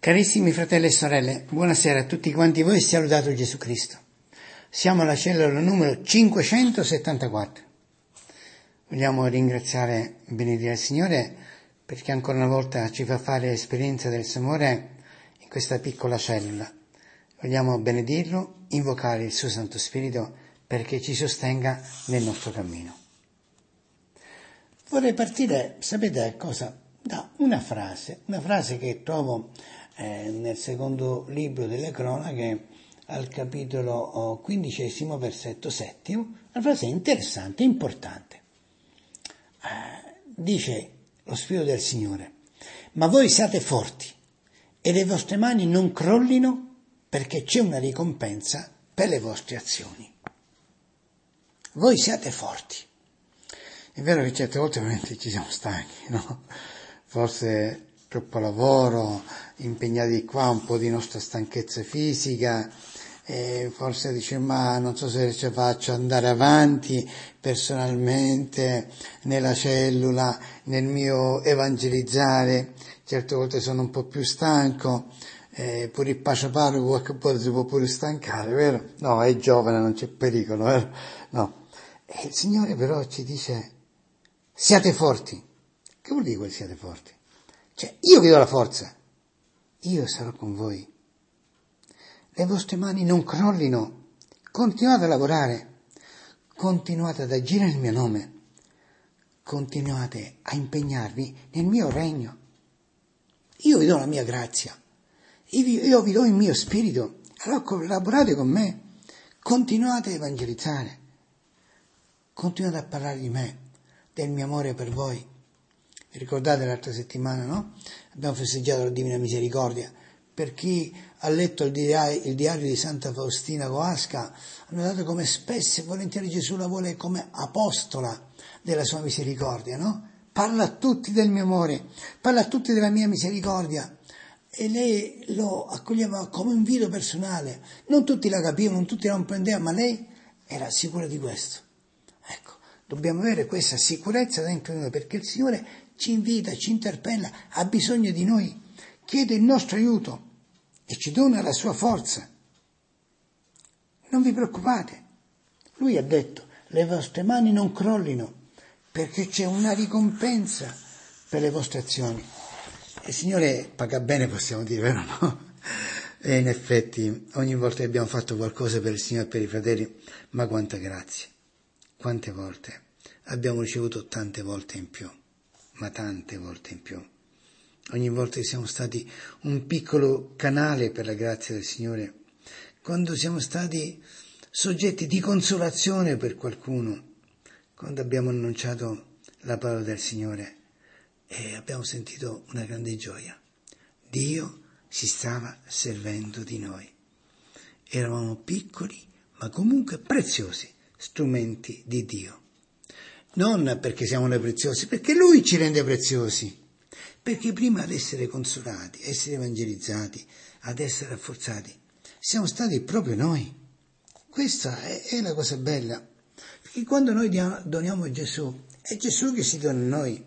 Carissimi fratelli e sorelle, buonasera a tutti quanti voi e sia lodato Gesù Cristo. Siamo alla cellula numero 574. Vogliamo ringraziare e benedire il Signore perché ancora una volta ci fa fare esperienza del suo amore in questa piccola cellula. Vogliamo benedirlo, invocare il suo Santo Spirito perché ci sostenga nel nostro cammino. Vorrei partire, sapete cosa? Da una frase che trovo nel secondo libro delle cronache, al capitolo 15, versetto 7, una frase interessante, importante. Dice lo Spirito del Signore: ma voi siate forti e le vostre mani non crollino, perché c'è una ricompensa per le vostre azioni. Voi siate forti. È vero che certe volte veramente ci siamo stanchi, no? Forse troppo lavoro, impegnati qua, un po' di nostra stanchezza fisica, e forse dice ma non so se ce faccio andare avanti personalmente nella cellula, nel mio evangelizzare, certe volte sono un po' più stanco, pure il paciaparo qualche volta si può pure stancare, vero? No, è giovane, non c'è pericolo, vero? No. E il Signore però ci dice: siate forti. Che vuol dire quel siate forti? Cioè, io vi do la forza, io sarò con voi. Le vostre mani non crollino, continuate a lavorare, continuate ad agire nel mio nome, continuate a impegnarvi nel mio regno. Io vi do la mia grazia, io vi do il mio spirito, allora collaborate con me, continuate a evangelizzare, continuate a parlare di me, del mio amore per voi. Vi ricordate l'altra settimana, no? Abbiamo festeggiato la Divina Misericordia. Per chi ha letto il diario di Santa Faustina Kowalska, ha notato come spesso e volentieri Gesù la vuole come apostola della sua misericordia, no? Parla a tutti del mio amore, parla a tutti della mia misericordia. E lei lo accoglieva come un invito personale. Non tutti la capivano, non tutti la comprendevano, ma lei era sicura di questo. Ecco, dobbiamo avere questa sicurezza dentro di noi, perché il Signore ci invita, ci interpella, ha bisogno di noi, chiede il nostro aiuto e ci dona la sua forza. Non vi preoccupate. Lui ha detto: le vostre mani non crollino, perché c'è una ricompensa per le vostre azioni. Il Signore paga bene, possiamo dire, vero no? E in effetti ogni volta che abbiamo fatto qualcosa per il Signore e per i fratelli, ma quanta grazia, quante volte abbiamo ricevuto, tante volte in più, ma tante volte in più. Ogni volta che siamo stati un piccolo canale per la grazia del Signore, quando siamo stati soggetti di consolazione per qualcuno, quando abbiamo annunciato la parola del Signore e abbiamo sentito una grande gioia. Dio si stava servendo di noi. Eravamo piccoli, ma comunque preziosi strumenti di Dio. Non perché siamo noi preziosi, perché Lui ci rende preziosi. Perché prima ad essere consolati, essere evangelizzati, ad essere rafforzati, siamo stati proprio noi. Questa è la cosa bella. Perché quando noi doniamo a Gesù, è Gesù che si dona a noi.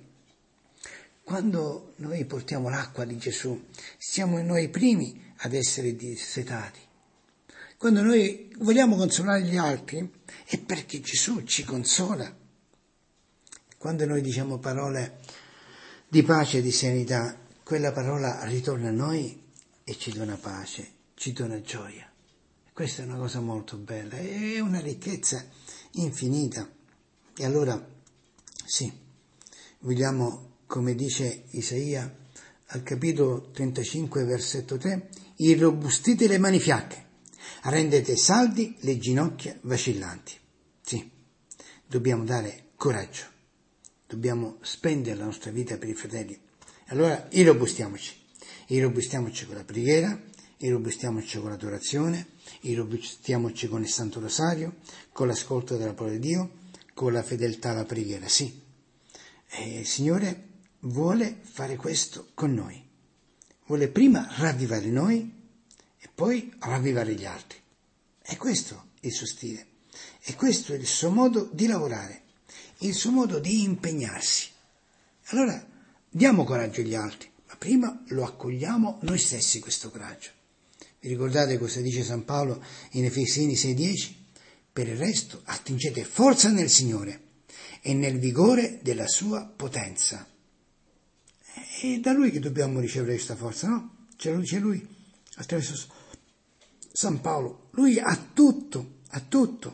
Quando noi portiamo l'acqua di Gesù, siamo noi i primi ad essere dissetati. Quando noi vogliamo consolare gli altri, è perché Gesù ci consola. Quando noi diciamo parole di pace e di serenità, quella parola ritorna a noi e ci dona pace, ci dona gioia. Questa è una cosa molto bella, è una ricchezza infinita. E allora, sì, vogliamo, come dice Isaia al capitolo 35, versetto 3, irrobustite le mani fiacche, rendete saldi le ginocchia vacillanti. Sì, dobbiamo dare coraggio. Dobbiamo spendere la nostra vita per i fratelli. Allora irrobustiamoci con la preghiera, irrobustiamoci con l'adorazione, irrobustiamoci con il Santo Rosario, con l'ascolto della parola di Dio, con la fedeltà alla preghiera, sì. E il Signore vuole fare questo con noi. Vuole prima ravvivare noi e poi ravvivare gli altri. E questo è il suo stile. E questo è il suo modo di lavorare. Il suo modo di impegnarsi. Allora diamo coraggio agli altri, ma prima lo accogliamo noi stessi questo coraggio. Vi ricordate cosa dice San Paolo in Efesini 6,10? Per il resto attingete forza nel Signore e nel vigore della sua potenza. È da Lui che dobbiamo ricevere questa forza, no? Ce lo dice Lui attraverso San Paolo. Lui ha tutto, ha tutto.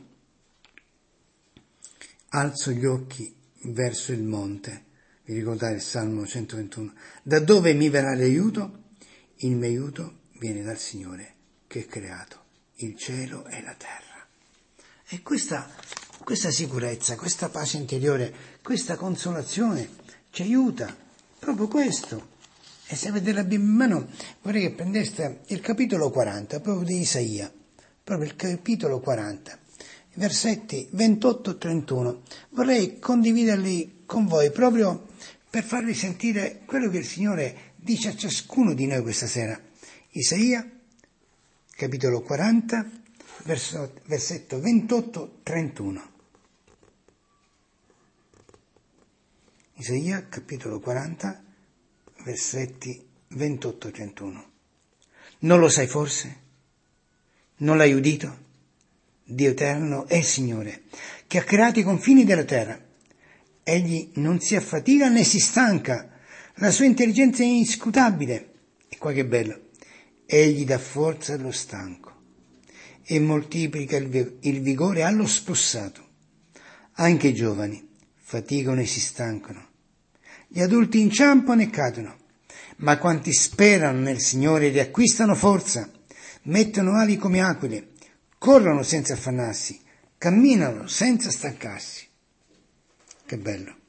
Alzo gli occhi verso il monte. Vi ricordate il Salmo 121? Da dove mi verrà l'aiuto? Il mio aiuto viene dal Signore che ha creato il cielo e la terra. E questa sicurezza, questa pace interiore, questa consolazione ci aiuta. Proprio questo. E se avete la Bibbia in mano, vorrei che prendeste il capitolo 40, proprio di Isaia, proprio il capitolo 40, versetti 28-31. Vorrei condividerli con voi proprio per farvi sentire quello che il Signore dice a ciascuno di noi questa sera. Isaia, capitolo 40, versetto 28-31. Isaia, capitolo 40, versetti 28-31. Non lo sai forse? Non l'hai udito? Dio eterno è il Signore, che ha creato i confini della terra. Egli non si affatica né si stanca, la sua intelligenza è inscrutabile. E qua che bello! Egli dà forza allo stanco e moltiplica il vigore allo spossato. Anche i giovani faticano e si stancano. Gli adulti inciampano e cadono, ma quanti sperano nel Signore riacquistano forza, mettono ali come aquile, corrono senza affannarsi, camminano senza stancarsi. Che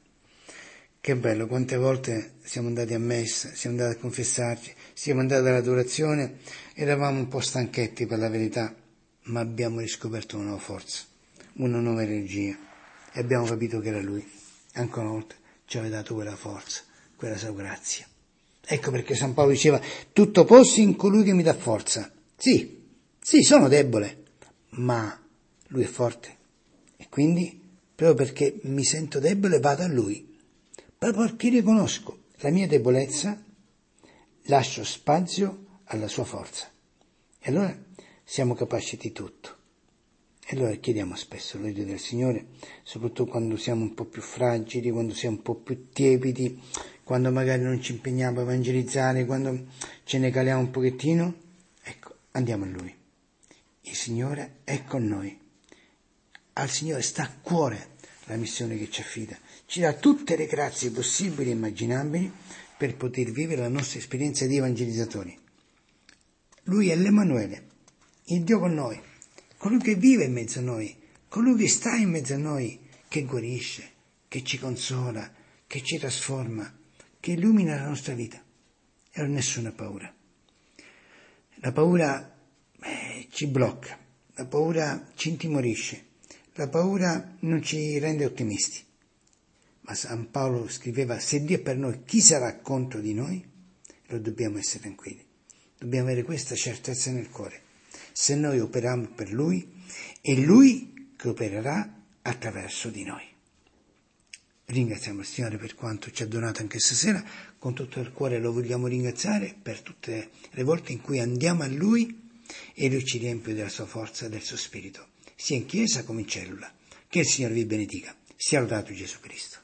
bello, quante volte siamo andati a messa, siamo andati a confessarci, siamo andati all'adorazione, eravamo un po' stanchetti per la verità, ma abbiamo riscoperto una nuova forza, una nuova energia e abbiamo capito che era Lui. Ancora una volta ci aveva dato quella forza, quella sua grazia. Ecco perché San Paolo diceva: tutto posso in colui che mi dà forza. Sì, sono debole, ma Lui è forte. E quindi, proprio perché mi sento debole, vado a Lui. Proprio perché riconosco la mia debolezza, lascio spazio alla sua forza. E allora siamo capaci di tutto. E allora chiediamo spesso l'aiuto del Signore, soprattutto quando siamo un po' più fragili, quando siamo un po' più tiepidi, quando magari non ci impegniamo a evangelizzare, quando ce ne caliamo un pochettino. Ecco, andiamo a Lui. Il Signore è con noi. Al Signore sta a cuore la missione che ci affida. Ci dà tutte le grazie possibili e immaginabili per poter vivere la nostra esperienza di evangelizzatori. Lui è l'Emanuele, il Dio con noi, colui che vive in mezzo a noi, colui che sta in mezzo a noi, che guarisce, che ci consola, che ci trasforma, che illumina la nostra vita. E non ho nessuna paura. La paura ci blocca, la paura ci intimorisce, la paura non ci rende ottimisti. Ma San Paolo scriveva: se Dio è per noi, chi sarà contro di noi? Lo dobbiamo essere tranquilli. Dobbiamo avere questa certezza nel cuore. Se noi operiamo per Lui, è Lui che opererà attraverso di noi. Ringraziamo il Signore per quanto ci ha donato anche stasera. Con tutto il cuore lo vogliamo ringraziare per tutte le volte in cui andiamo a Lui e Lui ci riempie della sua forza e del suo spirito, sia in chiesa come in cellula. Che il Signore vi benedica. Sia lodato Gesù Cristo.